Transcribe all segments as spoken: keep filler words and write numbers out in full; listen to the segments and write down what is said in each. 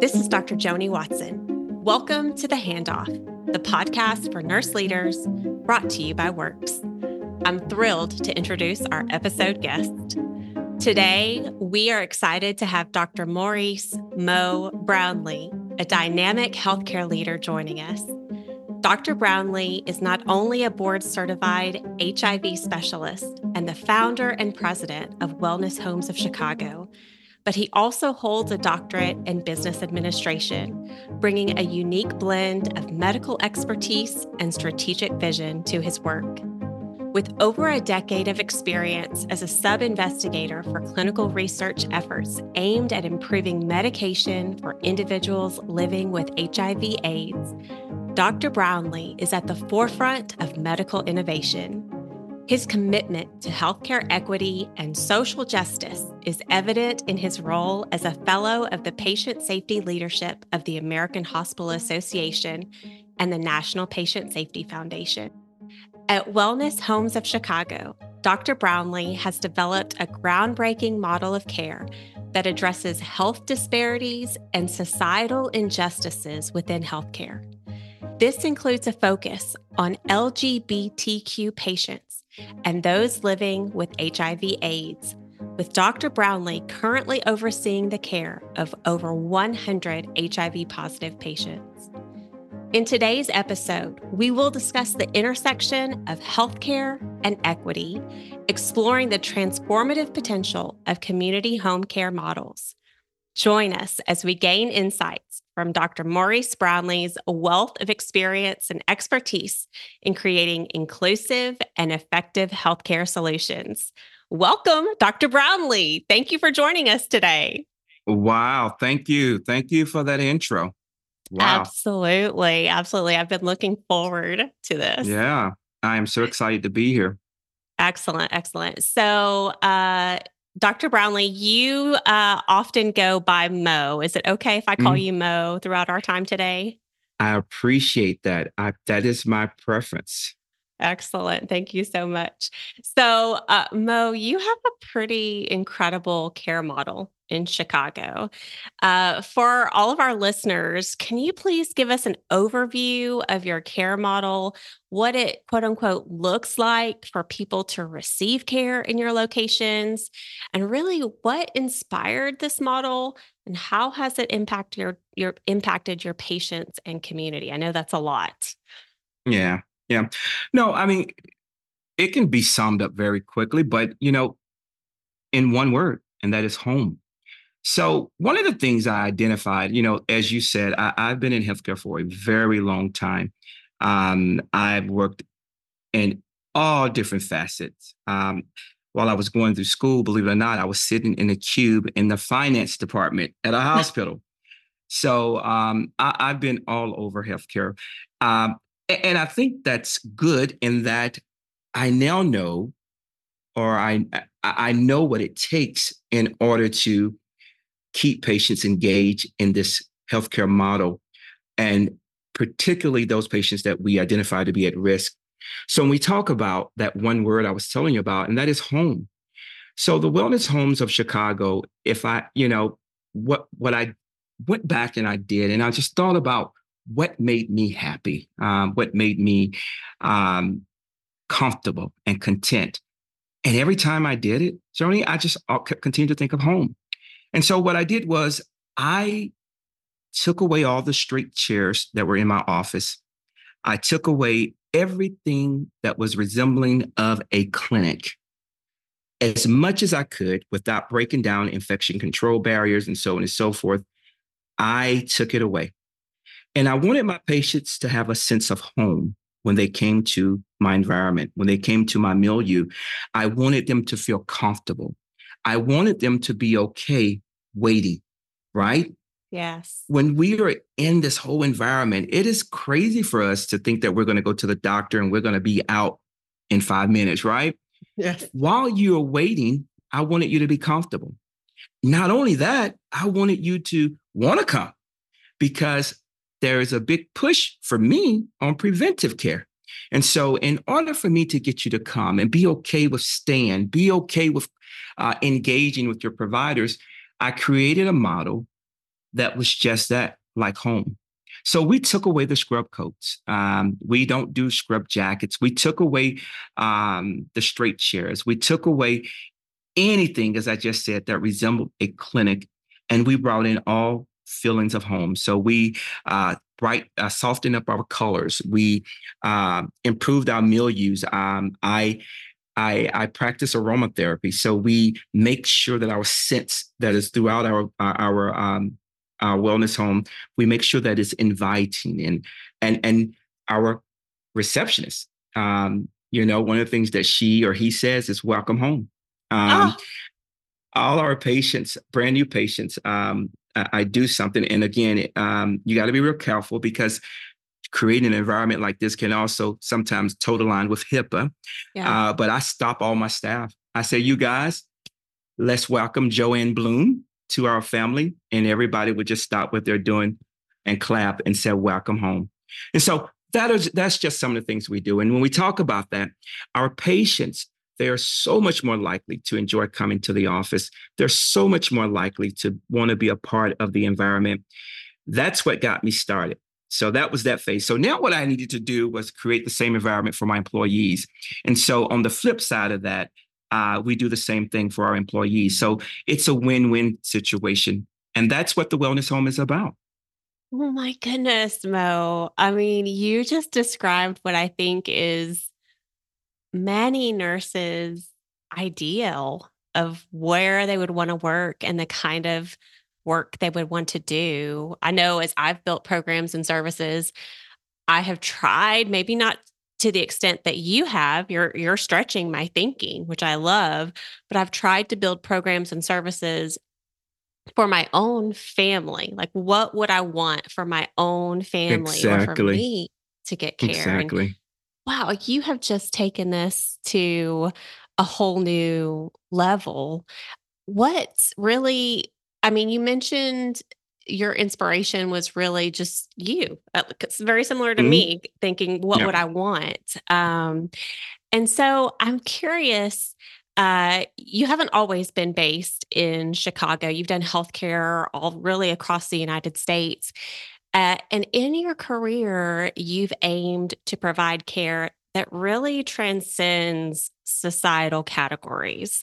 This is Doctor Joni Watson. Welcome to The Handoff, the podcast for nurse leaders, brought to you by Works. I'm thrilled to introduce our episode guest. Today, we are excited to have Doctor Maurice Mo Brownlee, a dynamic healthcare leader, joining us. Doctor Brownlee is not only a board-certified H I V specialist and the founder and president of Wellness Homes of Chicago, but he also holds a doctorate in business administration, bringing a unique blend of medical expertise and strategic vision to his work. With over a decade of experience as a sub-investigator for clinical research efforts aimed at improving medication for individuals living with H I V AIDS, Doctor Brownlee is at the forefront of medical innovation. His commitment to healthcare equity and social justice is evident in his role as a fellow of the Patient Safety Leadership of the American Hospital Association and the National Patient Safety Foundation. At Wellness Homes of Chicago, Doctor Brownlee has developed a groundbreaking model of care that addresses health disparities and societal injustices within healthcare. This includes a focus on L G B T Q patients and those living with H I V AIDS, with Doctor Brownlee currently overseeing the care of over one hundred H I V-positive patients. In today's episode, we will discuss the intersection of healthcare and equity, exploring the transformative potential of community home care models. Join us as we gain insights from Doctor Maurice Brownlee's wealth of experience and expertise in creating inclusive and effective healthcare solutions. Welcome, Doctor Brownlee. Thank you for joining us today. Wow. Thank you. Thank you for that intro. Wow. Absolutely. Absolutely. I've been looking forward to this. Yeah. I am so excited to be here. Excellent. Excellent. So, uh, Doctor Brownlee, you uh, often go by Mo. Is it okay if I call mm-hmm. you Mo throughout our time today? I appreciate that. I, that is my preference. Excellent. Thank you so much. So, uh, Mo, you have a pretty incredible care model in Chicago. Uh, for all of our listeners, can you please give us an overview of your care model, what it quote unquote looks like for people to receive care in your locations, and really what inspired this model and how has it impacted your, your impacted your patients and community? I know that's a lot. Yeah. Yeah. No, I mean, it can be summed up very quickly, but, you know, in one word, and that is home. So one of the things I identified, you know, as you said, I, I've been in healthcare for a very long time. Um, I've worked in all different facets. Um, while I was going through school, believe it or not, I was sitting in a cube in the finance department at a hospital. So um, I, I've been all over healthcare. Um, And I think that's good in that I now know, or I I know what it takes in order to keep patients engaged in this healthcare model, and particularly those patients that we identify to be at risk. So when we talk about that one word I was telling you about, and that is home. So the Wellness Homes of Chicago, if I, you know, what what I went back and I did, and I just thought about what made me happy, um, what made me um, comfortable and content. And every time I did it, Joni, I just continued to think of home. And so what I did was I took away all the straight chairs that were in my office. I took away everything that was resembling of a clinic as much as I could without breaking down infection control barriers and so on and so forth. I took it away. And I wanted my patients to have a sense of home when they came to my environment, when they came to my milieu. I wanted them to feel comfortable. I wanted them to be okay waiting, right? Yes. When we are in this whole environment, it is crazy for us to think that we're going to go to the doctor and we're going to be out in five minutes, right? Yes. While you're waiting, I wanted you to be comfortable. Not only that, I wanted you to want to come because there is a big push for me on preventive care. And so in order for me to get you to come and be okay with staying, be okay with uh, engaging with your providers, I created a model that was just that, like home. So we took away the scrub coats. Um, we don't do scrub jackets. We took away um, the straight chairs. We took away anything, as I just said, that resembled a clinic, and we brought in all feelings of home. So we uh, bright uh, softened up our colors. We uh, improved our milieus. Um, I I, I practice aromatherapy, so we make sure that our scents that is throughout our our, our um, our wellness home, we make sure that it's inviting, and and and our receptionist. Um, you know, one of the things that she or he says is "Welcome home." Um, Oh, all our patients, brand new patients, um, I, I do something, and again, um, you got to be real careful because creating an environment like this can also sometimes toe the line with HIPAA. yeah. Uh, but I stop all my staff. I say, you guys, let's welcome Joanne Bloom to our family. And everybody would just stop what they're doing and clap and say, welcome home. And so that is, that's just some of the things we do. And when we talk about that, our patients, they are so much more likely to enjoy coming to the office. They're so much more likely to want to be a part of the environment. That's what got me started. So that was that phase. So now what I needed to do was create the same environment for my employees. And so on the flip side of that, uh, we do the same thing for our employees. So it's a win-win situation. And that's what the wellness home is about. Oh my goodness, Mo. I mean, you just described what I think is many nurses' ideal of where they would want to work and the kind of work they would want to do. I know as I've built programs and services, I have tried, maybe not to the extent that you have. You're you're stretching my thinking, which I love, but I've tried to build programs and services for my own family. Like, what would I want for my own family or for Exactly. me to get care? And Exactly. wow, you have just taken this to a whole new level. What really, I mean, you mentioned your inspiration was really just you. Uh, It's very similar to Mhm. me, thinking, what Yeah. would I want? Um, and so I'm curious. Uh, you haven't always been based in Chicago. You've done healthcare all really across the United States. Uh, and in your career, you've aimed to provide care that really transcends societal categories,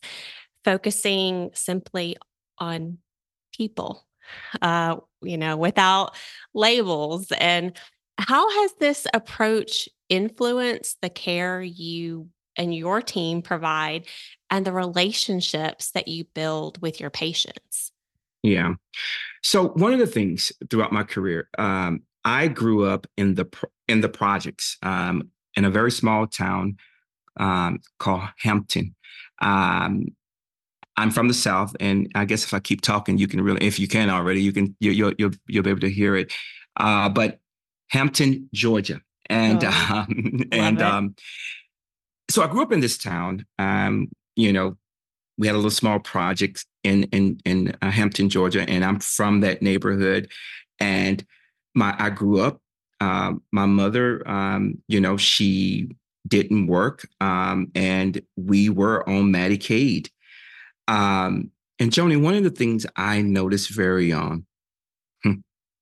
focusing simply on people, uh, you know, without labels. And how has this approach influenced the care you and your team provide and the relationships that you build with your patients? Yeah. So one of the things throughout my career, um, I grew up in the pro- in the projects um, in a very small town um, called Hampton. Um, I'm from the South, and I guess if I keep talking, you can really, if you can already, you can you, you'll you'll you'll be able to hear it. Uh, but Hampton, Georgia, and Oh, um, love and it. um, so I grew up in this town. Um, you know, we had a little small project in in in uh, Hampton, Georgia, and I'm from that neighborhood. And my I grew up. Um, my mother, um, you know, she didn't work, um, and we were on Medicaid. Um, and Joni, one of the things I noticed very young, hmm,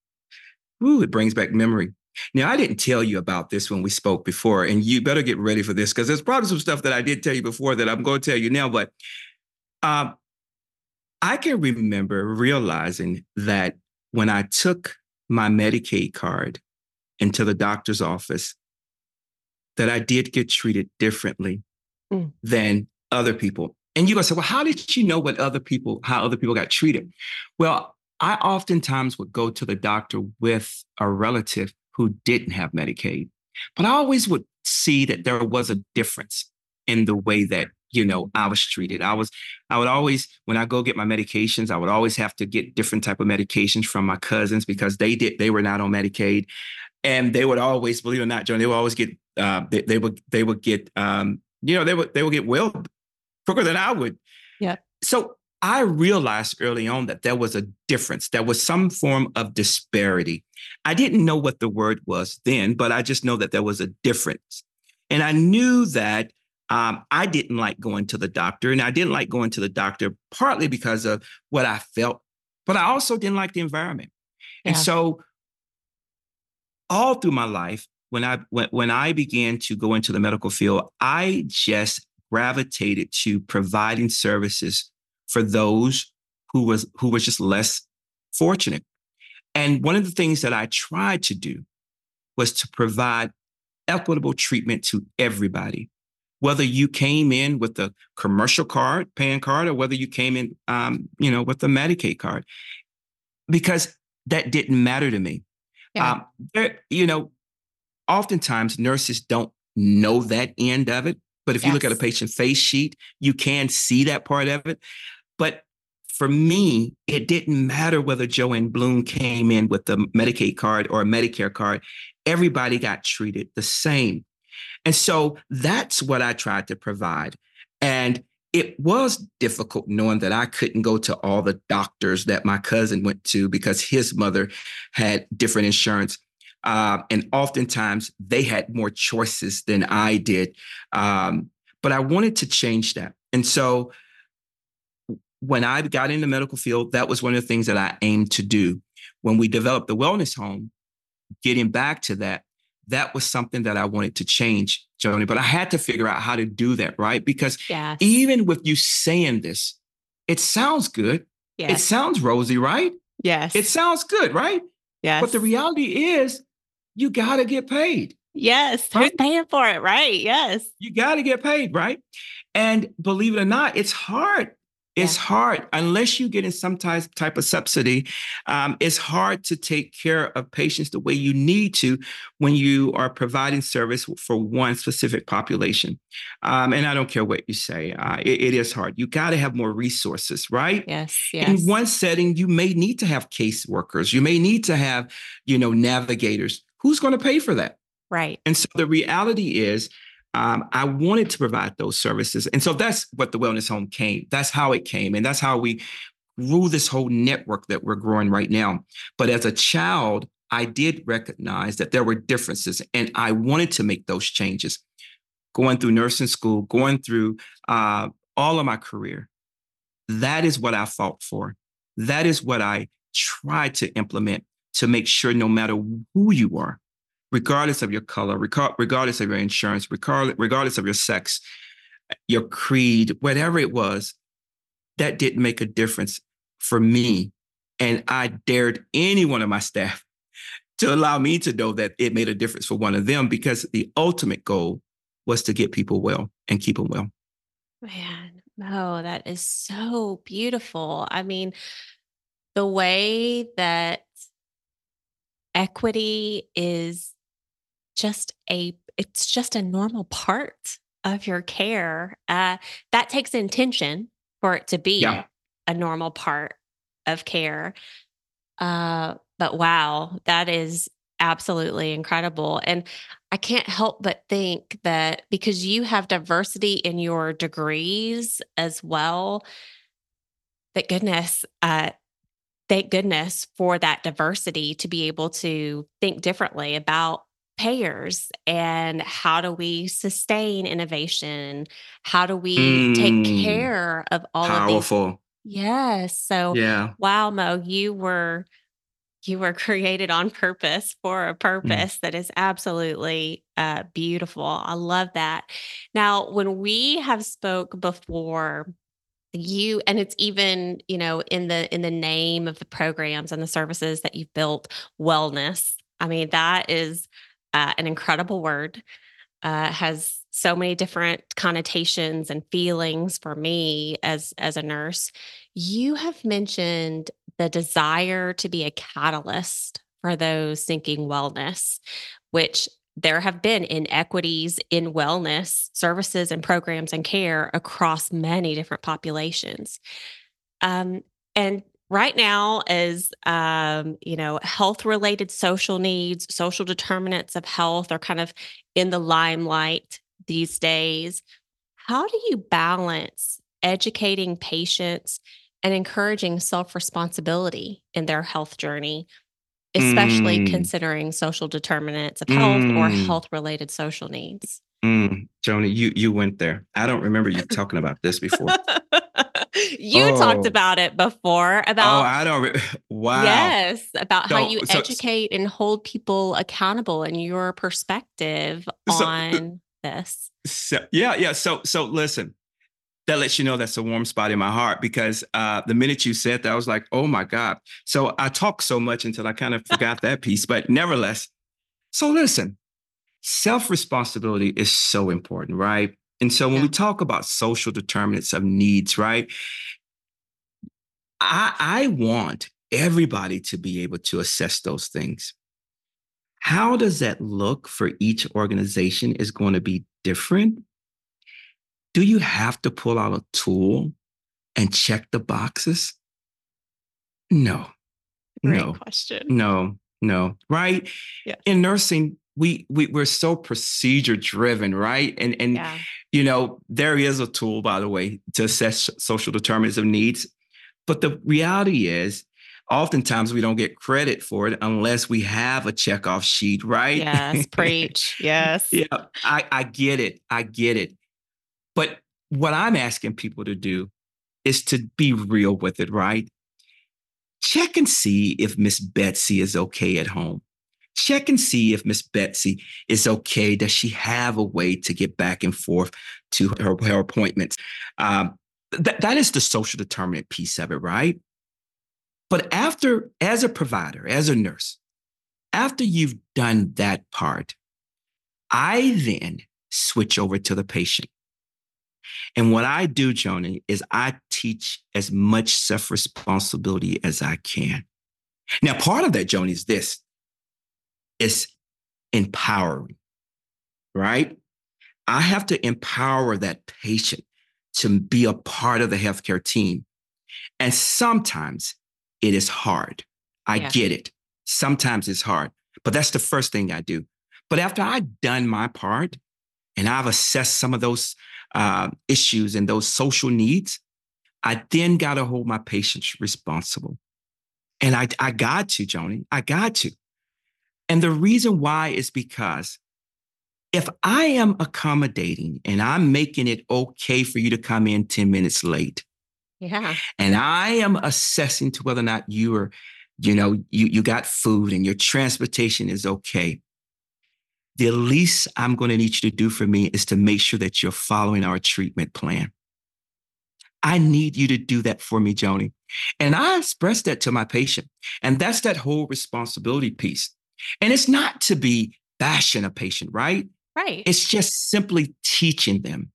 ooh, it brings back memory. Now, I didn't tell you about this when we spoke before, and you better get ready for this because there's probably some stuff that I did tell you before that I'm going to tell you now. But um, I can remember realizing that when I took my Medicaid card into the doctor's office, that I did get treated differently Mm. than other people. And you're gonna say, well, how did you know what other people, how other people got treated? Well, I oftentimes would go to the doctor with a relative who didn't have Medicaid, but I always would see that there was a difference in the way that, you know, I was treated. I was, I would always, when I go get my medications, I would always have to get different type of medications from my cousins because they did, they were not on Medicaid. And they would always, believe it or not, John, they would always get, uh, they, they would, they would get, um, you know, they would, they would get well quicker than I would. Yep. So I realized early on that there was a difference. There was some form of disparity. I didn't know what the word was then, but I just know that there was a difference. And I knew that um, I didn't like going to the doctor, and I didn't like going to the doctor partly because of what I felt, but I also didn't like the environment. And Yeah. so all through my life, when I when, when I began to go into the medical field, I just gravitated to providing services for those who was who was just less fortunate. And one of the things that I tried to do was to provide equitable treatment to everybody, whether you came in with a commercial card, paying card, or whether you came in, um, you know, with a Medicaid card, because that didn't matter to me. Yeah. Um, there, you know, oftentimes nurses don't know that end of it. But if you look at a Yes. patient face sheet, you can see that part of it. But for me, it didn't matter whether Joanne Bloom came in with a Medicaid card or a Medicare card. Everybody got treated the same. And so that's what I tried to provide. And it was difficult knowing that I couldn't go to all the doctors that my cousin went to because his mother had different insurance. Uh, and oftentimes they had more choices than I did. Um, but I wanted to change that. And so when I got in the medical field, that was one of the things that I aimed to do. When we developed the wellness home, getting back to that, that was something that I wanted to change, Joni. But I had to figure out how to do that, right? Because Yes. even with you saying this, it sounds good. It Yes. sounds rosy, right? Yes. It sounds good, right? Yes. But the reality is, you got to get paid. Yes. Right? Who's paying for it? Right. Yes. You got to get paid, right? And believe it or not, it's hard. It's Yeah. hard unless you get in some type, type of subsidy. Um, it's hard to take care of patients the way you need to when you are providing service for one specific population. Um, and I don't care what you say, uh, it, it is hard. You got to have more resources, right? Yes. Yes. In one setting, you may need to have case workers. You may need to have, you know, navigators. Who's going to pay for that? Right. And so the reality is, um, I wanted to provide those services. And so that's what the Wellness Home came. That's how it came. And that's how we grew this whole network that we're growing right now. But as a child, I did recognize that there were differences and I wanted to make those changes. Going through nursing school, going through uh, all of my career, that is what I fought for. That is what I tried to implement to make sure no matter who you are, regardless of your color, regardless of your insurance, regardless of your sex, your creed, whatever it was, that didn't make a difference for me. And I dared any one of my staff to allow me to know that it made a difference for one of them, because the ultimate goal was to get people well and keep them well. Man, no, that is so beautiful. I mean, the way that equity is just a it's just a normal part of your care. Uh, that takes intention for it to be Yeah. a normal part of care. Uh, but wow, that is absolutely incredible. And I can't help but think that because you have diversity in your degrees as well, that goodness, uh, thank goodness for that diversity to be able to think differently about payers and how do we sustain innovation? How do we take Mm, care of all of these? powerful. Yes. So, Yeah. wow, Mo, you were you were created on purpose for a Mm. purpose that is absolutely uh, beautiful. I love that. Now, when we have spoke before, you and it's even, you know, in the in the name of the programs and the services that you've built, wellness. I mean, that is uh, an incredible word. Uh, has so many different connotations and feelings for me as as a nurse. You have mentioned the desire to be a catalyst for those seeking wellness, which there have been inequities in wellness services and programs and care across many different populations. Um, and right now, as um, you know, health-related social needs, social determinants of health are kind of in the limelight these days. How do you balance educating patients and encouraging self-responsibility in their health journey, especially Mm, considering social determinants of health or mm, health-related social needs? mm. Joni, you you went there. I don't remember you talking about this before. You talked Oh, about it before oh, about, I don't. Re- wow. yes, about how So, you so, educate and hold people accountable and your perspective so, on this. so, yeah, yeah. So, so listen. That lets you know that's a warm spot in my heart because uh, the minute you said that, I was like, oh my God. So I talked so much until I kind of forgot that piece, but nevertheless. So listen, self-responsibility is so important, right? And so when we Yeah. talk about social determinants of needs, right? I, I want everybody to be able to assess those things. How does that look for each organization is going to be different. Do you have to pull out a tool and check the boxes? No, Great no, question. no, no, right? Yeah. In nursing, we, we we're so procedure driven, right? And and Yeah. you know, there is a tool, by the way, to assess social determinants of needs. But the reality is, oftentimes we don't get credit for it unless we have a checkoff sheet, right? Yes. Preach. Yes. Yeah, I, I get it. I get it. But what I'm asking people to do is to be real with it, right? Check and see if Miss Betsy is okay at home. Check and see if Miss Betsy is okay. Does she have a way to get back and forth to her, her appointments? Um, that, that is the social determinant piece of it, right? But after, as a provider, as a nurse, after you've done that part, I then switch over to the patient. And what I do, Joni, is I teach as much self responsibility as I can. Now, part of that, Joni, is this: is empowering, right? I have to empower that patient to be a part of the healthcare team. And sometimes it is hard. I Yeah. get it. Sometimes it's hard, but that's the first thing I do. But after I've done my part and I've assessed some of those uh, issues and those social needs, I then got to hold my patients responsible. And I, I got to, Joni, I got to. And the reason why is because if I am accommodating and I'm making it okay for you to come in ten minutes late, Yeah. and I am assessing to whether or not you are, you know, you, you got food and your transportation is okay, the least I'm going to need you to do for me is to make sure that you're following our treatment plan. I need you to do that for me, Joni. And I express that to my patient. And that's that whole responsibility piece. And it's not to be bashing a patient, right? Right. It's just simply teaching them.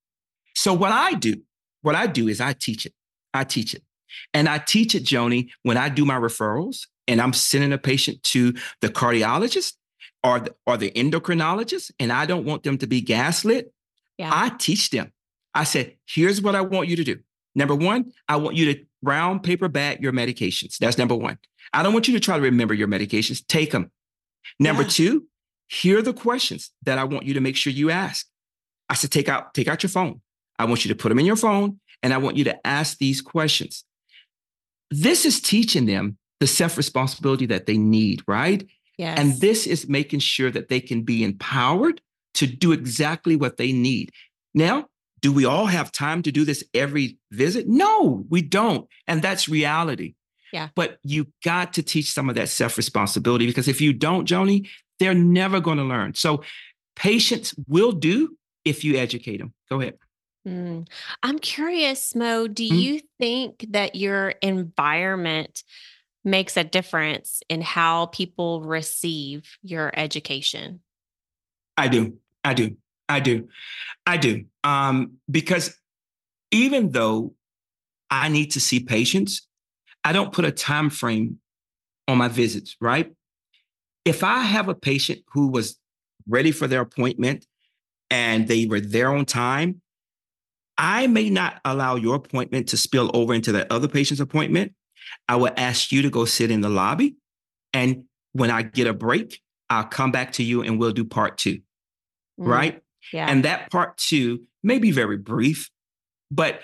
So what I do, what I do is I teach it. I teach it. And I teach it, Joni, when I do my referrals and I'm sending a patient to the cardiologist or the, or the endocrinologist, and I don't want them to be gaslit. Yeah. I teach them. I said, here's what I want you to do. Number one, I want you to brown paper bag your medications. That's number one. I don't want you to try to remember your medications. Take them. Number Yeah. two, here are the questions that I want you to make sure you ask. I said, take out, take out your phone. I want you to put them in your phone and I want you to ask these questions. This is teaching them the self-responsibility that they need, right? Yes. And this is making sure that they can be empowered to do exactly what they need. Now, do we all have time to do this every visit? No, we don't. And that's reality. Yeah. But you got to teach some of that self-responsibility because if you don't, Joni, they're never going to learn. So patients will do if you educate them. Go ahead. Mm. I'm curious, Mo, do Mm, you think that your environment makes a difference in how people receive your education? I do. I do. I do. I do. Um, because even though I need to see patients, I don't put a time frame on my visits, right? If I have a patient who was ready for their appointment and they were there on time, I may not allow your appointment to spill over into that other patient's appointment. I will ask you to go sit in the lobby. And when I get a break, I'll come back to you and we'll do part two, Mm. right? Yeah. And that part two may be very brief, but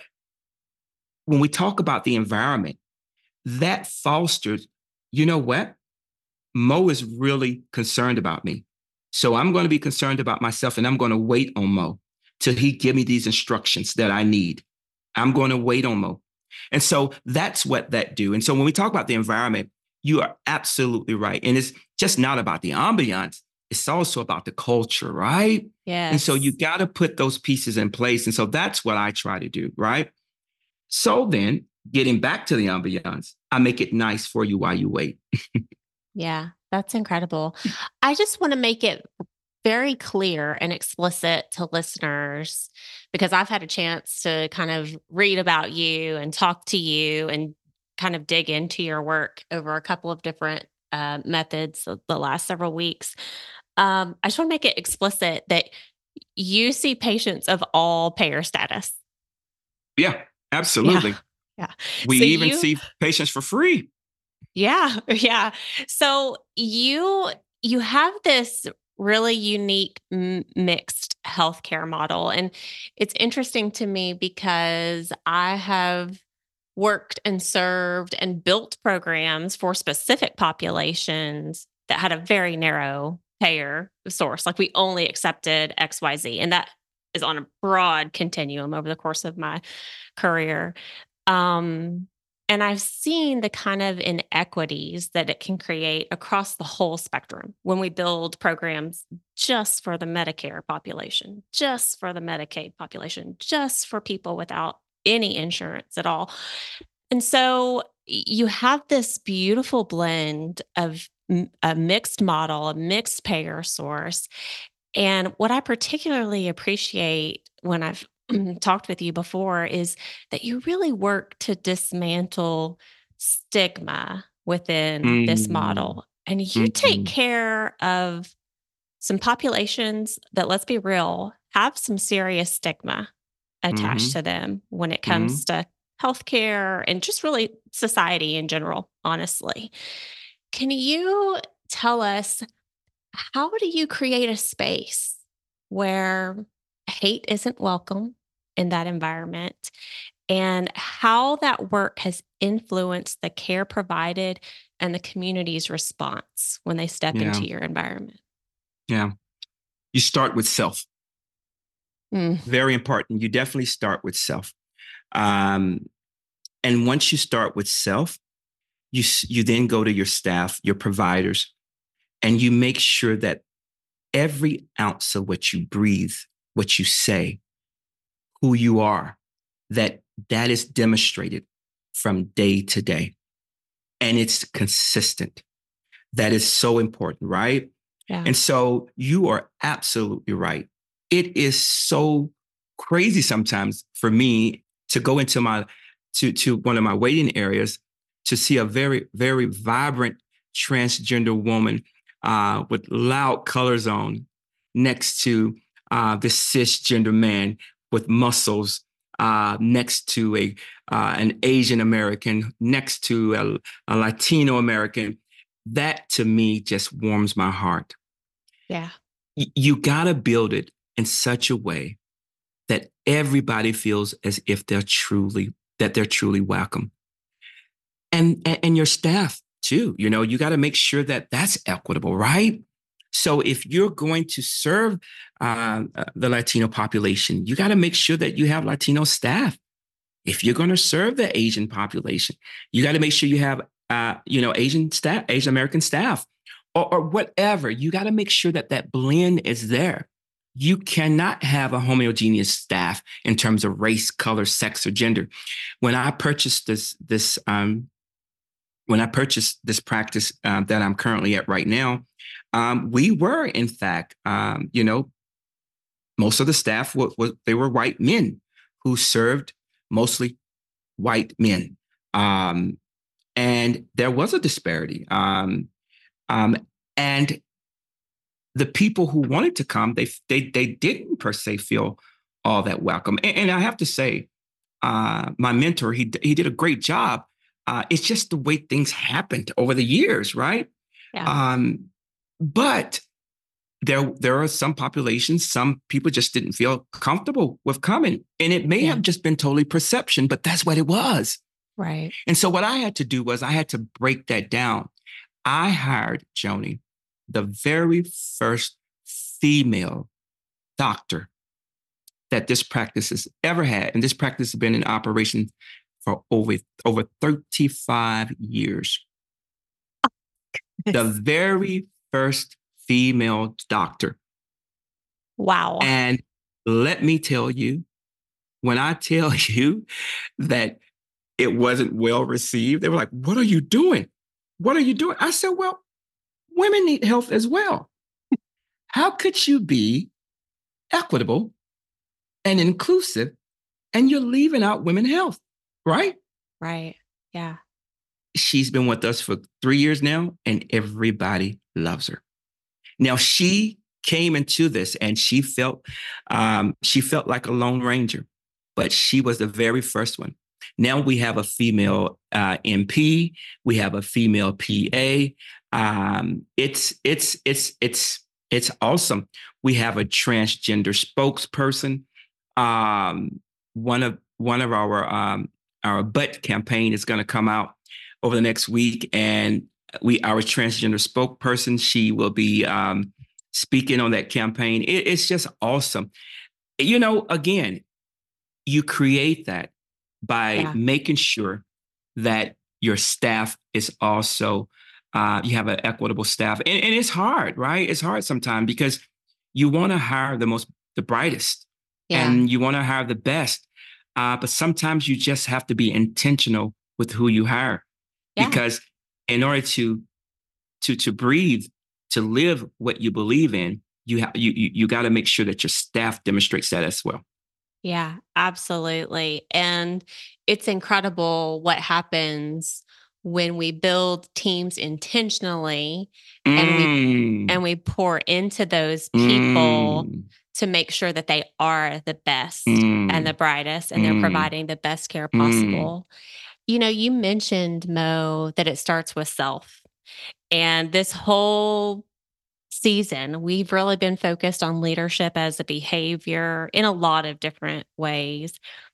when we talk about the environment, that fosters, you know what? Mo is really concerned about me. So I'm going to be concerned about myself and I'm going to wait on Mo till he give me these instructions that I need. I'm going to wait on Mo. And so that's what that do. And so when we talk about the environment, you are absolutely right. And it's just not about the ambiance. It's also about the culture, right? And so you Yes. got to put those pieces in place. And so that's what I try to do, right? So then getting back to the ambiance, I make it nice for you while you wait. Yeah, that's incredible. I just want to make it very clear and explicit to listeners because I've had a chance to kind of read about you and talk to you and kind of dig into your work over a couple of different uh, methods of the last several weeks. Um, I just want to make it explicit that you see patients of all payer status. Yeah, Yeah. absolutely. Yeah. We So even you see patients for free. Yeah, yeah. So you you have this really unique m- mixed healthcare model, and it's interesting to me because I have worked and served and built programs for specific populations that had a very narrow payer source. Like we only accepted X Y Z, and that is on a broad continuum over the course of my career. Um, and I've seen the kind of inequities that it can create across the whole spectrum when we build programs just for the Medicare population, just for the Medicaid population, just for people without any insurance at all. And so you have this beautiful blend of m- a mixed model, a mixed payer source. And what I particularly appreciate when I've talked with you before is that you really work to dismantle stigma within this Mm, model. And you take mhm, care of some populations that, let's be real, have some serious stigma attached mhm, to them when it comes mhm. to healthcare and just really society in general, honestly. Can you tell us how do you create a space where hate isn't welcome in that environment and how that work has influenced the care provided and the community's response when they step Yeah, into your environment? yeah. You start with self. Mm, Very important. You definitely start with self. Um, and once you start with self, you you then go to your staff, your providers, and you make sure that every ounce of what you breathe, what you say, who you are, that that is demonstrated from day to day, and it's consistent. That is so important, right? yeah. And so you are absolutely right. It is so crazy sometimes for me to go into my to to one of my waiting areas to see a very very vibrant transgender woman uh, with loud colors on next to uh, this cisgender man with muscles uh, next to a uh, an Asian American next to a, a Latino American. That to me just warms my heart. Yeah. Y- you got to build it in such a way that everybody feels as if they're truly that they're truly welcome, and and, and your staff too. You know, you got to make sure that that's equitable, right? So if you're going to serve uh, uh, the Latino population, you got to make sure that you have Latino staff. If you're going to serve the Asian population, you got to make sure you have, uh, you know, Asian staff, Asian American staff, or, or whatever. You got to make sure that that blend is there. You cannot have a homogeneous staff in terms of race, color, sex, or gender. When I purchased this, this, um, when I purchased this practice uh, that I'm currently at right now, um, we were in fact, um, you know, most of the staff were, were they were white men who served mostly white men. Um, and there was a disparity. Um, um, and the people who wanted to come, they they they didn't per se feel all that welcome. And, and I have to say, uh, my mentor, he he did a great job. Uh, it's just the way things happened over the years, right? Yeah. Um, but there there are some populations, some people just didn't feel comfortable with coming, and it may Yeah. have just been totally perception, but that's what it was. Right. And so what I had to do was I had to break that down. I hired Joni, the very first female doctor that this practice has ever had. And this practice has been in operation for over, over thirty-five years. The very first female doctor. Wow. And let me tell you, when I tell you that it wasn't well received, they were like, what are you doing? What are you doing? I said, well, women need health as well. How could you be equitable and inclusive and you're leaving out women's health, right? Right. Yeah. She's been with us for three years now, and everybody loves her. Now, she came into this and she felt um, she felt like a lone ranger, but she was the very first one. Now we have a female uh, M P, we have a female P A. Um, it's it's it's it's it's awesome. We have a transgender spokesperson. Um, one of one of our um, our butt campaign is going to come out over the next week, and we our transgender spokesperson, she will be um, speaking on that campaign. It, it's just awesome. You know, again, you create that by Yeah. making sure that your staff is also uh, you have an equitable staff, and, and it's hard, right? It's hard sometimes because you want to hire the most, the brightest, Yeah. and you want to hire the best. Uh, but sometimes you just have to be intentional with who you hire. Yeah. Because in order to to to breathe, to live what you believe in, you have you you, you got to make sure that your staff demonstrates that as well. Yeah, absolutely. And it's incredible what happens when we build teams intentionally and we Mm, and we pour into those people mm, to make sure that they are the best and the mm, brightest and they're mm, providing the best care mm. possible. You know, you mentioned, Mo, that it starts with self. And this whole season, we've really been focused on leadership as a behavior in a lot of different ways.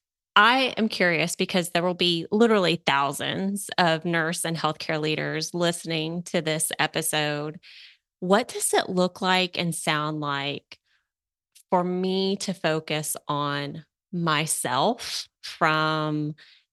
I am curious because there will be literally thousands of nurse and healthcare leaders listening to this episode. What does it look like and sound like for me to focus on myself from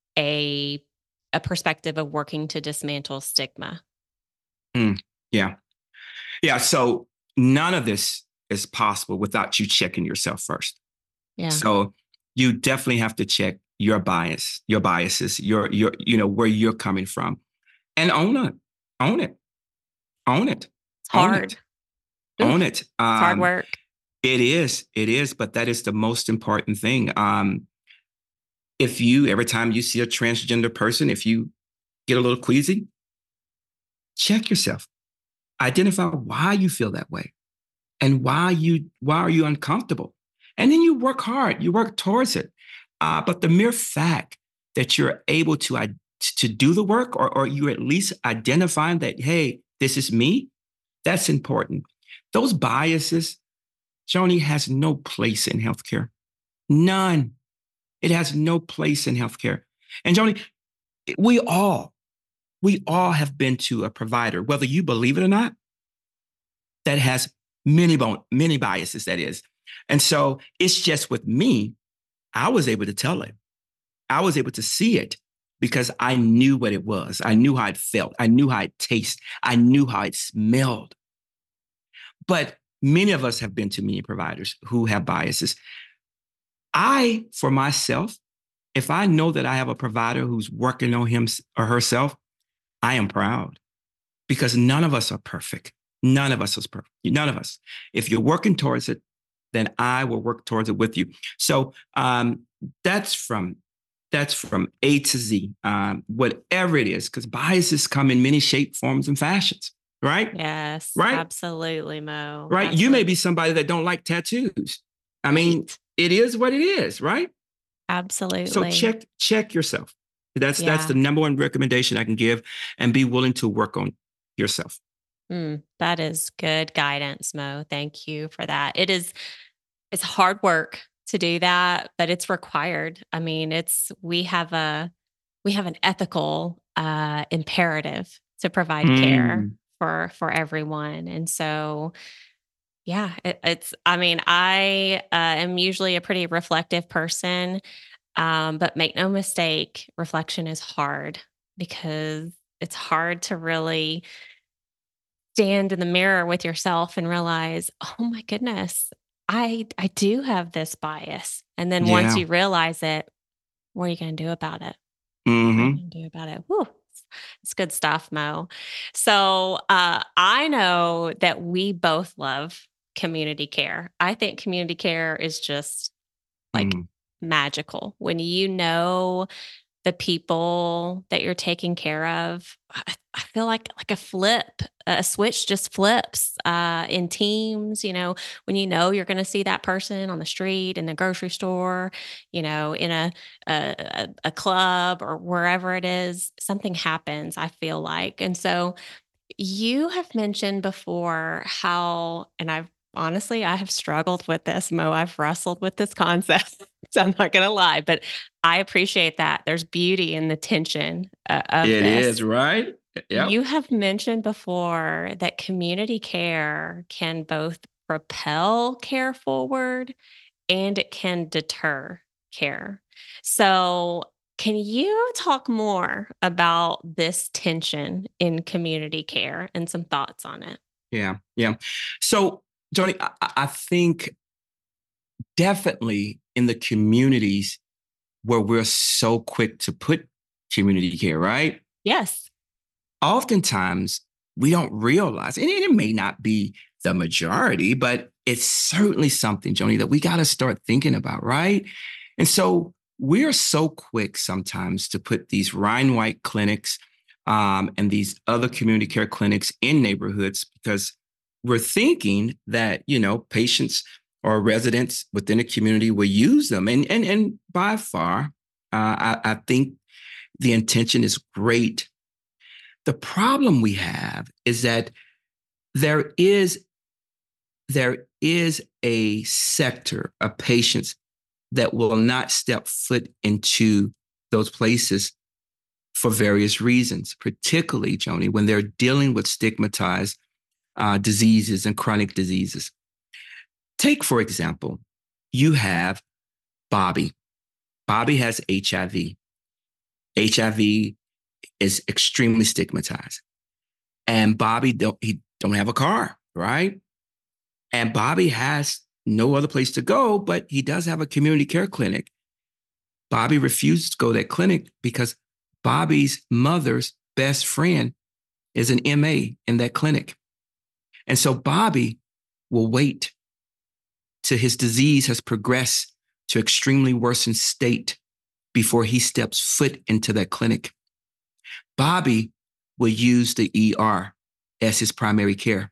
a a perspective of working to dismantle stigma? Mm, yeah. Yeah. So none of this is possible without you checking yourself first. Yeah. So you definitely have to check your bias, your biases, your your you know where you're coming from, and own it, own it, own it, It's own hard. it, own Oof, it. it's hard Um, work. it is, it is, but that is the most important thing. Um, if you every time you see a transgender person, if you get a little queasy, check yourself, identify why you feel that way, and why you why are you uncomfortable, and then you work hard, you work towards it. Uh, but the mere fact that you're able to to do the work, or or you at least identifying that, hey, this is me, that's important. Those biases, Joni, has no place in healthcare. None. It has no place in healthcare. And Joni, we all we all have been to a provider, whether you believe it or not, that has many bon- many biases. That is, and so it's just with me. I was able to tell it. I was able to see it because I knew what it was. I knew how it felt. I knew how it tasted. I knew how it smelled. But many of us have been to many providers who have biases. I, for myself, if I know that I have a provider who's working on him or herself, I am proud because none of us are perfect. None of us is perfect. None of us. If you're working towards it, then I will work towards it with you. So um, that's from that's from A to Z, um, whatever it is, because biases come in many shapes, forms, and fashions. Right? Yes, Right? absolutely, Mo. Right? You may Absolutely. be somebody that don't like tattoos. I mean, Right. it is what it is, right? Absolutely. So check check yourself. That's that's the Yeah. number one recommendation I can give, and be willing to work on yourself. Mm, that is good guidance, Mo. Thank you for that. It is it's hard work to do that, but it's required. I mean, it's we have a we have an ethical uh imperative to provide care Mm, for for everyone. And so Yeah, it, it's, I mean, I uh, am usually a pretty reflective person, um, but make no mistake, reflection is hard because it's hard to really stand in the mirror with yourself and realize, oh my goodness, I I do have this bias. And then once Yeah. you realize it, what are you going to do about it? What are you Hmm. going to do about it? Whew, it's good stuff, Mo. So uh, I know that we both love community care. I think community care is just like Hmm. magical when you know the people that you're taking care of. I, I feel like like a flip, a switch just flips uh, in teams. You know, when you know you're going to see that person on the street, in the grocery store, you know, in a, a a a club or wherever it is, something happens. I feel like, and so you have mentioned before how, and I've honestly, I have struggled with this, Mo. I've wrestled with this concept. So I'm not going to lie, but I appreciate that. There's beauty in the tension uh, of It is, this. right? Yep. You have mentioned before that community care can both propel care forward and it can deter care. So, can you talk more about this tension in community care and some thoughts on it? Yeah. Yeah. So, Joni, I, I I think definitely in the communities where we're so quick to put community care, right? Yes. Oftentimes we don't realize, and it may not be the majority, but it's certainly something, Joni, that we got to start thinking about, right? And so we're so quick sometimes to put these Ryan White clinics um, and these other community care clinics in neighborhoods because we're thinking that, you know, patients or residents within a community will use them. And, and, and by far, uh, I, I think the intention is great. The problem we have is that there is there is a sector of patients that will not step foot into those places for various reasons, particularly, Joni, when they're dealing with stigmatized uh, diseases and chronic diseases. Take, for example, you have Bobby. Bobby has H I V. H I V is extremely stigmatized. And Bobby don't he don't have a car, right? And Bobby has no other place to go, but he does have a community care clinic. Bobby refused to go to that clinic because Bobby's mother's best friend is an M A in that clinic. And so Bobby will wait till his disease has progressed to extremely worsened state before he steps foot into that clinic. Bobby will use the E R as his primary care.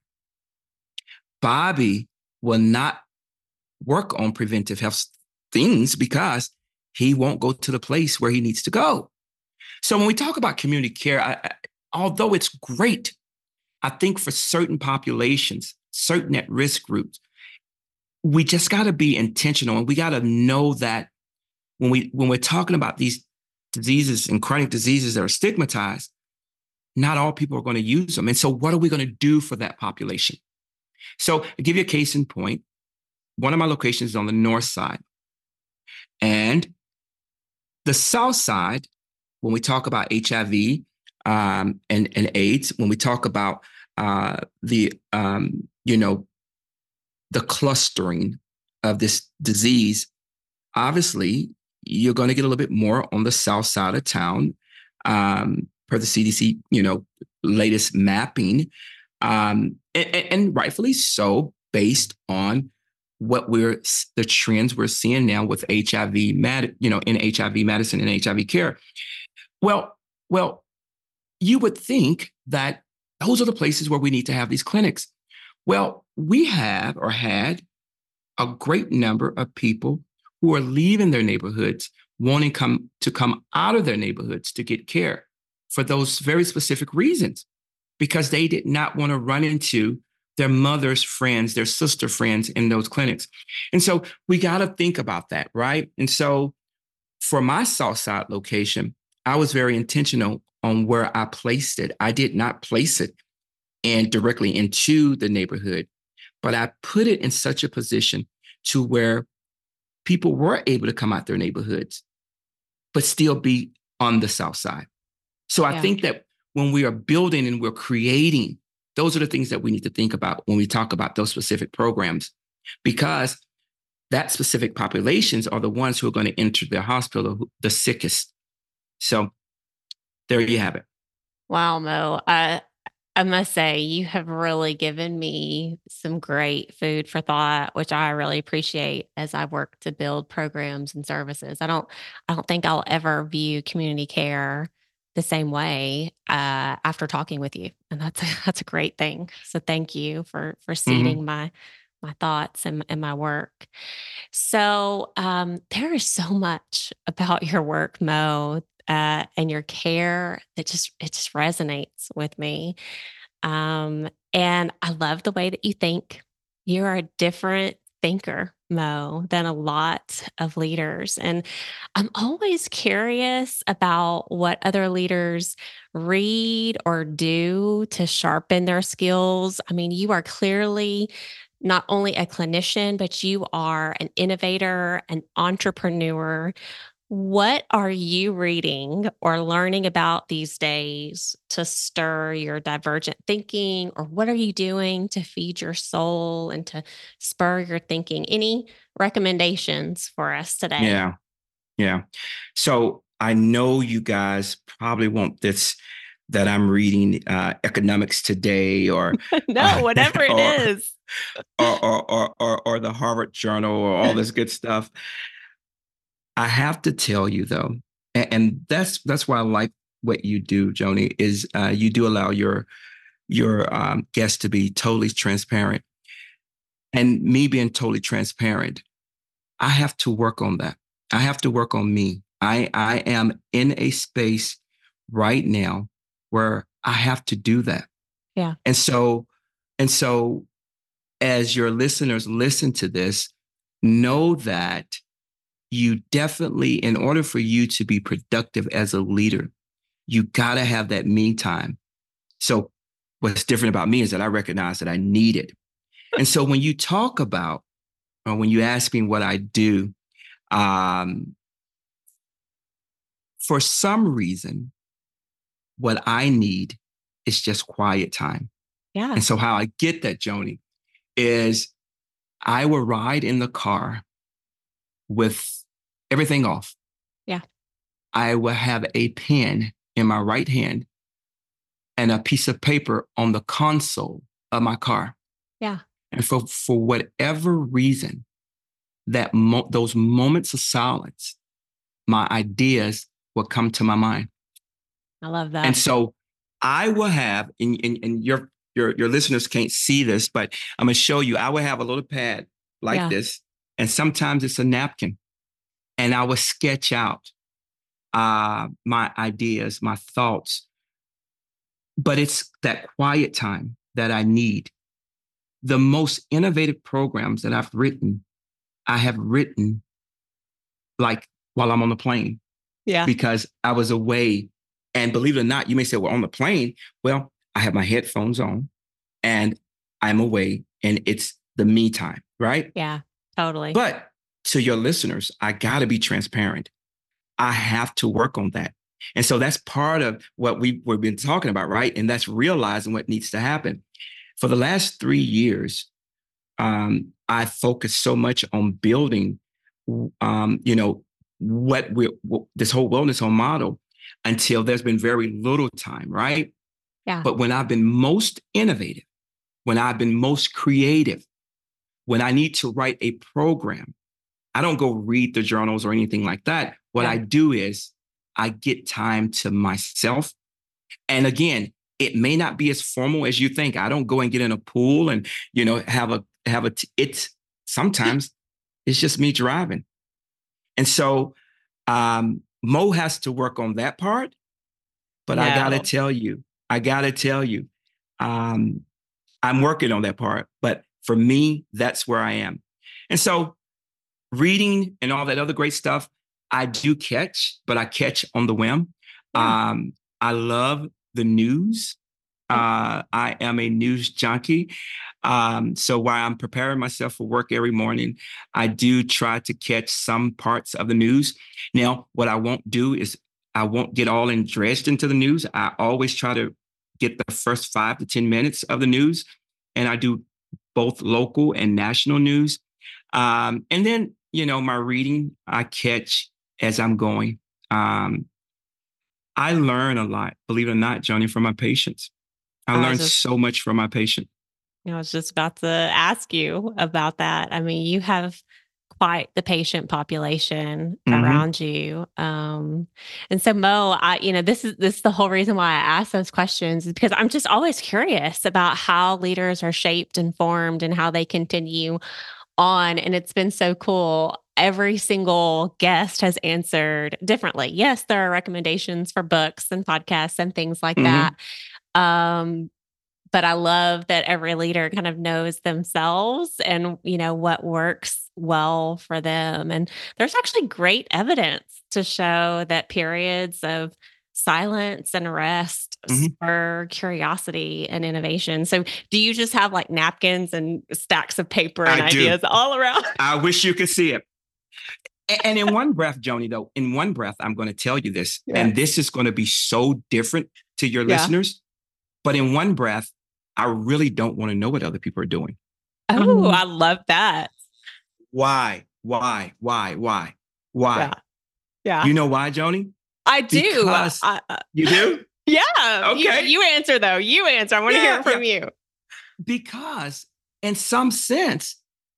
Bobby will not work on preventive health things because he won't go to the place where he needs to go. So when we talk about community care, I, I, although it's great, I think for certain populations, certain at risk groups, we just got to be intentional and we got to know that when we when we're talking about these diseases and chronic diseases that are stigmatized, not all people are going to use them. And so what are we going to do for that population? So to give you a case in point, one of my locations is on the north side. And the south side, when we talk about H I V um, and, and AIDS, when we talk about uh, the, um, you know, the clustering of this disease, obviously you're going to get a little bit more on the south side of town um, per the C D C, you know, latest mapping. Um, and, and rightfully so, based on what we're the trends we're seeing now with H I V, med, you know, in H I V medicine and H I V care. Well, well, you would think that those are the places where we need to have these clinics. Well, we have or had a great number of people who are leaving their neighborhoods, wanting come to come out of their neighborhoods to get care for those very specific reasons, because they did not want to run into their mother's friends, their sister friends in those clinics. And so we got to think about that, right? And so for my Southside location, I was very intentional on where I placed it. I did not place it and directly into the neighborhood, but I put it in such a position to where people were able to come out their neighborhoods, but still be on the South Side. So I Yeah. think that when we are building and we're creating, those are the things that we need to think about when we talk about those specific programs, because that specific populations are the ones who are going to enter the hospital the sickest. So there you have it. Wow, Mo. I I must say you have really given me some great food for thought, which I really appreciate as I work to build programs and services. I don't I don't think I'll ever view community care the same way uh, after talking with you, and that's a, that's a great thing. So thank you for for Mm-hmm. seeding my my thoughts and, and my work. So um, there is so much about your work, Mo, uh, and your care that just it just resonates with me. Um, and I love the way that you think. You're a different thinker, Mo, than a lot of leaders. And I'm always curious about what other leaders read or do to sharpen their skills. I mean, you are clearly not only a clinician, but you are an innovator, an entrepreneur. What are you reading or learning about these days to stir your divergent thinking? Or what are you doing to feed your soul and to spur your thinking? Any recommendations for us today? Yeah. Yeah. So I know you guys probably want this that I'm reading uh, Economics Today or No, uh, whatever it or, is. or, or or or or the Harvard Journal or all this good stuff. I have to tell you though, and, and that's that's why I like what you do, Joni, is uh, you do allow your your um, guests to be totally transparent, and me being totally transparent. I have to work on that. I have to work on me. I I am in a space right now where I have to do that. Yeah. And so and so as your listeners listen to this, know that you definitely, in order for you to be productive as a leader, you got to have that me time. So what's different about me is that I recognize that I need it. And so when you talk about, or when you ask me what I do, um, for some reason, what I need is just quiet time. Yeah. And so how I get that, Joni, is I will ride in the car with everything off. Yeah. I will have a pen in my right hand and a piece of paper on the console of my car. Yeah. And for, for whatever reason, that mo- those moments of silence, my ideas will come to my mind. I love And that. so I will have, and, and, and your, your, your listeners can't see this, but I'm going to show you, I will have a little pad like Yeah. this. And sometimes it's a napkin. And I will sketch out uh, my ideas, my thoughts. But it's that quiet time that I need. The most innovative programs that I've written, I have written like while I'm on the plane Yeah. because I was away. And believe it or not, you may say, well, on the plane, well, I have my headphones on and I'm away and it's the me time, right? Yeah. Totally. But to your listeners, I got to be transparent. I have to work on that. And so that's part of what we, we've been talking about, right? And that's realizing what needs to happen. For the last three years, um, I focused so much on building, um, you know, what we this whole wellness home model until there's been very little time, right? Yeah. But when I've been most innovative, when I've been most creative, when I need to write a program, I don't go read the journals or anything like that. What Yeah. I do is I get time to myself. And again, it may not be as formal as you think. I don't go and get in a pool and, you know, have a, have a, t- it's sometimes it's just me driving. And so um, Mo has to work on that part. But I got to No. tell you, I got to tell you, um, I'm working on that part. But for me, that's where I am. And so reading and all that other great stuff, I do catch, but I catch on the whim. Yeah. Um, I love the news. Uh, I am a news junkie. Um, so while I'm preparing myself for work every morning, I do try to catch some parts of the news. Now, what I won't do is I won't get all in dressed into the news. I always try to get the first five to ten minutes of the news. And I do both local and national news. Um, and then, you know, my reading I catch as I'm going. Um, I learn a lot, believe it or not, Joni, from my patients. I I was learn just, so much from my patient. I was just about to ask you about that. I mean, you have quite the patient population Mm-hmm. around you. Um, and so Mo, I, you know, this is this is the whole reason why I ask those questions is because I'm just always curious about how leaders are shaped and formed and how they continue on. And it's been so cool. Every single guest has answered differently. Yes, there are recommendations for books and podcasts and things like Mm-hmm. that. Um, but I love that every leader kind of knows themselves and, you know, what works well for them. And there's actually great evidence to show that periods of silence and rest Mm-hmm. spur curiosity and innovation. So do you just have like napkins and stacks of paper and I do. ideas all around? I wish you could see it. And in one breath, Joni, though, in one breath, I'm going to tell you this, Yeah. and this is going to be so different to your Yeah. listeners. But in one breath, I really don't want to know what other people are doing. Oh, I love that. Why? Why? Why? Why? Why? Yeah. Yeah. You know why, Joni? I do. Because I, I, you do? yeah. You, Okay. you answer though. You answer. I want to Yeah, hear it from yeah. you. Because in some sense,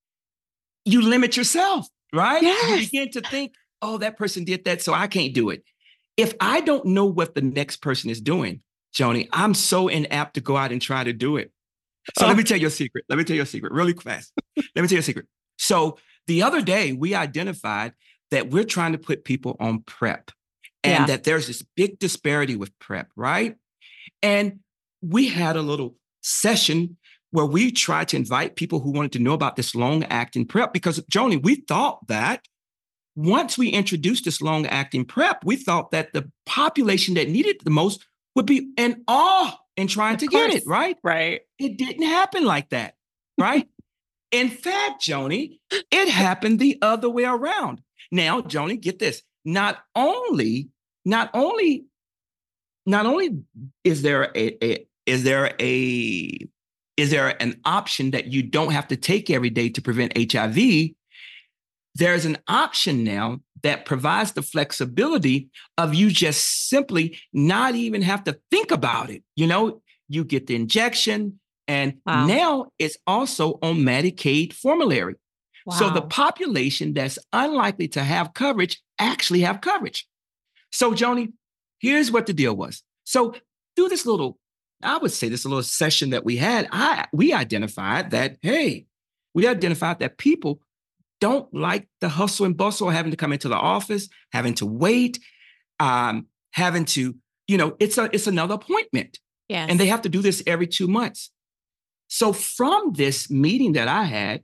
you limit yourself, right? Yes. You begin to think, oh, that person did that, so I can't do it. If I don't know what the next person is doing, Joni, I'm so inapt to go out and try to do it. So Oh. let me tell you a secret. Let me tell you a secret really fast. Let me tell you a secret. So the other day, we identified that we're trying to put people on PrEP and Yeah. that there's this big disparity with PrEP, right? And we had a little session where we tried to invite people who wanted to know about this long-acting PrEP because, Joni, we thought that once we introduced this long-acting PrEP, we thought that the population that needed it the most would be in awe in trying Of to course. get it, right? Right. It didn't happen like that, right? In fact, Joni, it happened the other way around. Now, Joni, get this. Not only, not only, not only is there a, a is there a is there an option that you don't have to take every day to prevent H I V? There's an option now that provides the flexibility of you just simply not even have to think about it. You know, you get the injection, and Wow. now it's also on Medicaid formulary. Wow. So the population that's unlikely to have coverage actually have coverage. So, Joni, here's what the deal was. So through this little, I would say this little session that we had, I we identified that, hey, we identified that people don't like the hustle and bustle of having to come into the office, having to wait, um, having to, you know, it's a it's another appointment. Yes. And they have to do this every two months. So from this meeting that I had,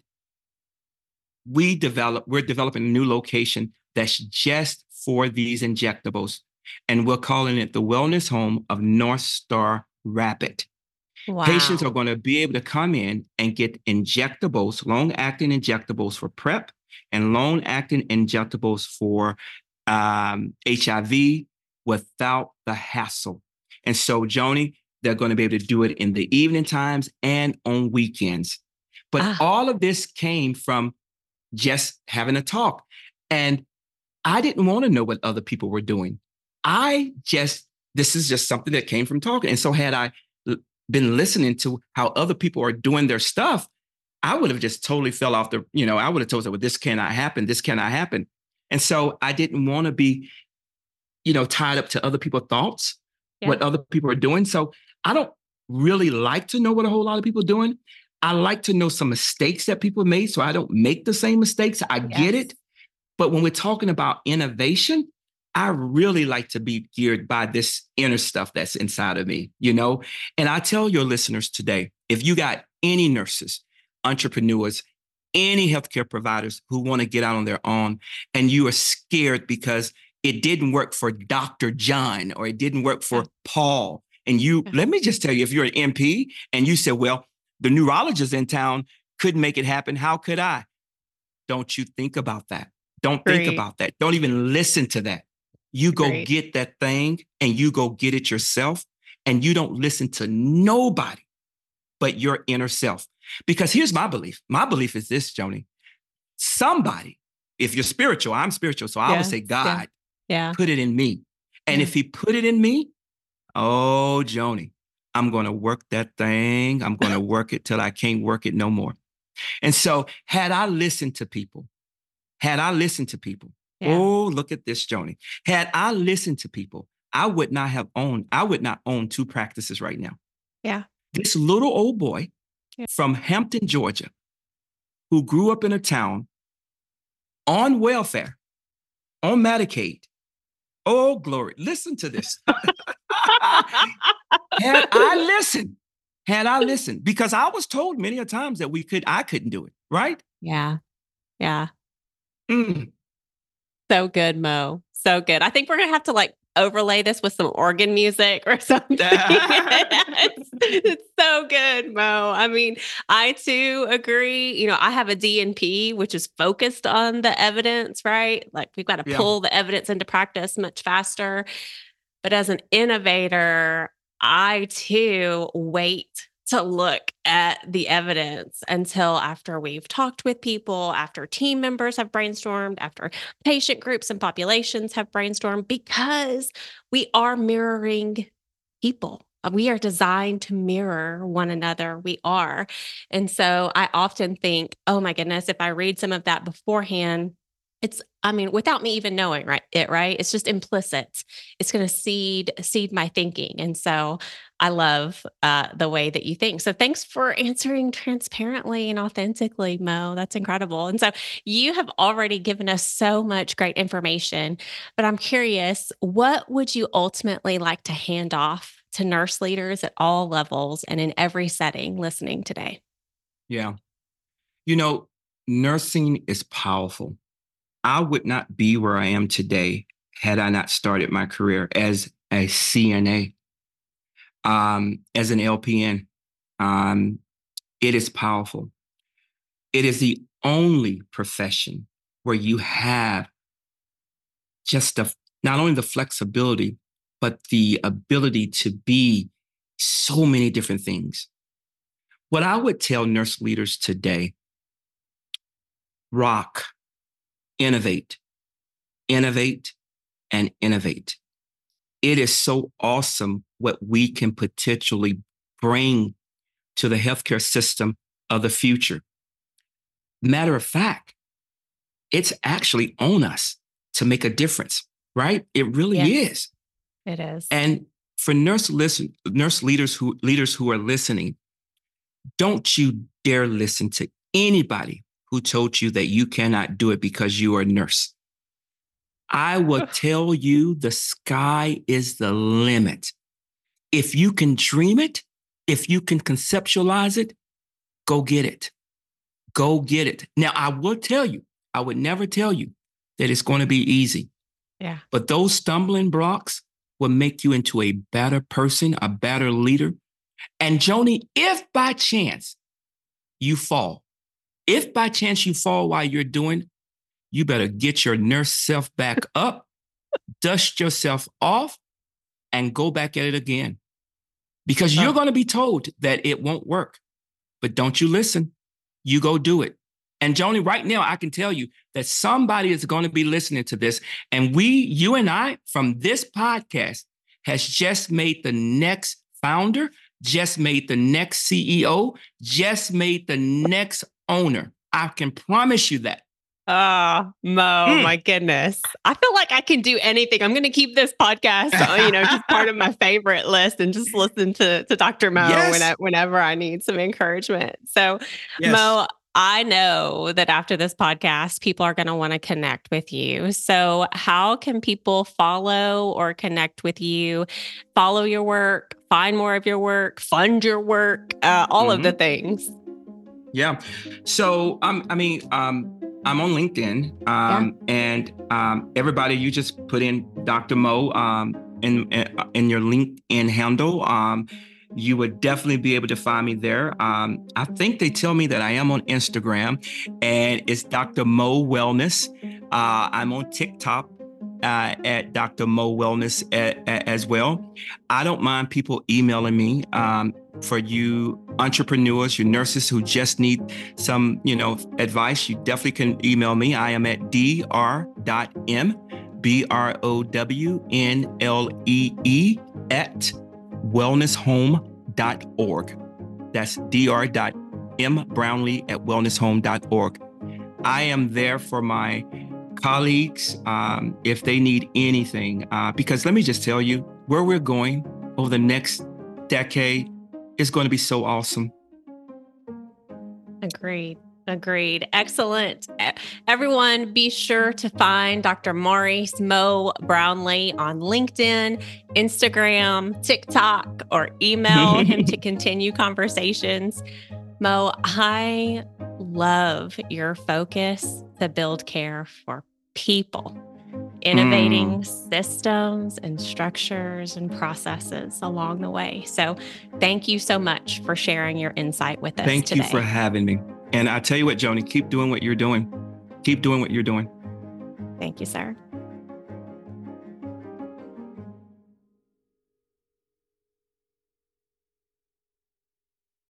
we developed, we're developing a new location that's just for these injectables. And we're calling it the Wellness Home of North Star Rapid. Wow. Patients are going to be able to come in and get injectables, long-acting injectables for PrEP and long-acting injectables for um, H I V without the hassle. And so, Joni, they're going to be able to do it in the evening times and on weekends. But Ah. all of this came from just having a talk. And I didn't want to know what other people were doing. I just, this is just something that came from talking. And so had I been listening to how other people are doing their stuff, I would have just totally fell off the, you know, I would have told them, well, this cannot happen. This cannot happen. And so I didn't want to be, you know, tied up to other people's thoughts, Yeah. what other people are doing. So I don't really like to know what a whole lot of people are doing. I like to know some mistakes that people made so I don't make the same mistakes. I get Yes. it. But when we're talking about innovation, I really like to be geared by this inner stuff that's inside of me, you know? And I tell your listeners today, if you got any nurses, entrepreneurs, any healthcare providers who want to get out on their own, and you are scared because it didn't work for Doctor John or it didn't work for Paul, And you, Yeah. let me just tell you, if you're an M P and you said, well, the neurologist in town couldn't make it happen, how could I? Don't you think about that. Don't think Great. about that. Don't even listen to that. You go Great. get that thing and you go get it yourself, and you don't listen to nobody but your inner self. Because here's my belief. My belief is this, Joni. Somebody, if you're spiritual, I'm spiritual, so I Yeah. would say God Yeah. Yeah. put it in me. And Yeah. if he put it in me, oh, Joni, I'm going to work that thing. I'm going to work it till I can't work it no more. And so had I listened to people, had I listened to people, Yeah. oh, look at this, Joni. Had I listened to people, I would not have owned, I would not own two practices right now. Yeah. This little old boy Yeah. from Hampton, Georgia, who grew up in a town on welfare, on Medicaid. Oh, glory. Listen to this. Had I listened, had I listened, because I was told many a times that we could, I couldn't do it, right? Yeah. Yeah. Mm. So good, Mo. So good. I think we're going to have to like overlay this with some organ music or something. it's, it's so good, Mo. I mean, I too agree. You know, I have a D N P, which is focused on the evidence, right? Like we've got to Yeah. pull the evidence into practice much faster. But as an innovator, I too wait to look at the evidence until after we've talked with people, after team members have brainstormed, after patient groups and populations have brainstormed, because we are mirroring people. We are designed to mirror one another. We are. And so I often think, oh my goodness, if I read some of that beforehand, it's, I mean, without me even knowing, right, it, right? It's just implicit. It's going to seed, seed my thinking. And so I love uh, the way that you think. So thanks for answering transparently and authentically, Mo. That's incredible. And so you have already given us so much great information, but I'm curious, what would you ultimately like to hand off to nurse leaders at all levels and in every setting listening today? Yeah. You know, nursing is powerful. I would not be where I am today had I not started my career as a C N A, um, as an L P N. Um, it is powerful. It is the only profession where you have just the, not only the flexibility, but the ability to be so many different things. What I would tell nurse leaders today, rock, innovate, innovate, and innovate. It is so awesome what we can potentially bring to the healthcare system of the future. Matter of fact, it's actually on us to make a difference, right? It really Yes, is. it is. And for nurse listen, nurse leaders who leaders who are listening, don't you dare listen to anybody who told you that you cannot do it because you are a nurse. I will tell you the sky is the limit. If you can dream it, if you can conceptualize it, go get it. Go get it. Now, I will tell you, I would never tell you that it's going to be easy. Yeah. But those stumbling blocks will make you into a better person, a better leader. And Joni, if by chance you fall, if by chance you fall while you're doing, you better get your nurse self back up, dust yourself off, and go back at it again. Because you're Oh. going to be told that it won't work. But don't you listen. You go do it. And Joni, right now, I can tell you that somebody is going to be listening to this. And we, you and I, from this podcast, has just made the next founder, just made the next C E O, just made the next owner. I can promise you that. Oh, Mo, Mm. my goodness. I feel like I can do anything. I'm going to keep this podcast, uh, you know, just part of my favorite list and just listen to, to Doctor Mo Yes. when I, whenever I need some encouragement. So, Yes. Mo, I know that after this podcast, people are going to want to connect with you. So how can people follow or connect with you, follow your work, find more of your work, fund your work, uh, all Mhm. of the things? Yeah. So, um, I mean, um, I'm on LinkedIn, um, and um, everybody, you just put in Doctor Mo, um, in in your LinkedIn handle, um, you would definitely be able to find me there. Um, I think they tell me that I am on Instagram, and it's Doctor Mo Wellness. Uh, I'm on TikTok uh, at Doctor Mo Wellness a, a, as well. I don't mind people emailing me. Um, for you entrepreneurs, you nurses who just need some, you know, advice, you definitely can email me. I am at dr.m, B R O W N L E E at wellness home dot org. That's dr.m Brownlee at wellness home dot org. I am there for my colleagues um, if they need anything, uh, because let me just tell you, where we're going over the next decade is going to be so awesome. Agreed. Agreed. Excellent. Everyone, be sure to find Doctor Maurice Mo Brownlee on LinkedIn, Instagram, TikTok, or email him to continue conversations. Mo, I love your focus to build care for people, innovating mm. systems and structures and processes along the way. So thank you so much for sharing your insight with us Thank today. Thank you for having me. And I tell you what, Joni, keep doing what you're doing. Keep doing what you're doing. Thank you, sir.